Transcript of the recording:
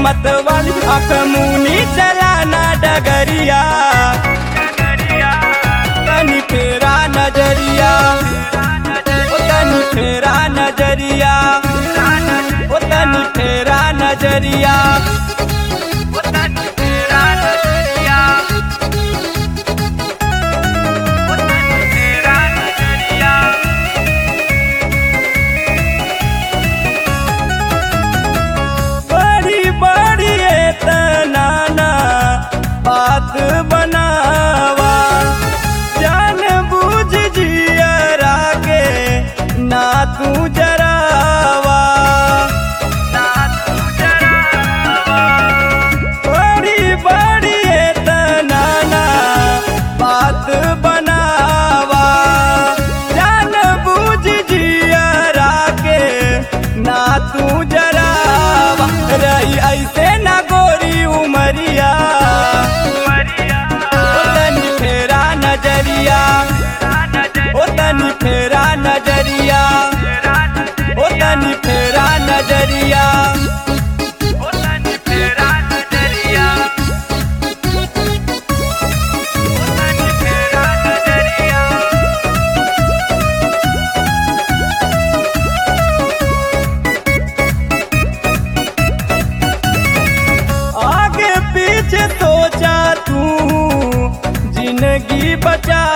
मत वाली आँख मुनी चलाना डगरिया तनी फेरा नजरिया ओ तनी फेरा नजरिया ओ तनी फेरा नजरिया ओ तनी फेरा नजरिया ओ तनी फेरा नजरिया। बड़ी बड़ी इतना ना बात बनावा जान बूझ जियरा के ना तू जरावा ना तू जरावा। बड़ी बड़ी इतना ना बात बनावा जान बूझ जियरा के ना तू जरावा। रही ऐसे ना गोरी उमरिया ओ तनी फेरा नजरिया ओ तनी फेरा नजरिया ओ तनी फेरा नजरिया ओ तनी फेरा नजरिया ओ तनी फेरा नजरिया। आगे पीछे सोचा तू जिंदगी बचा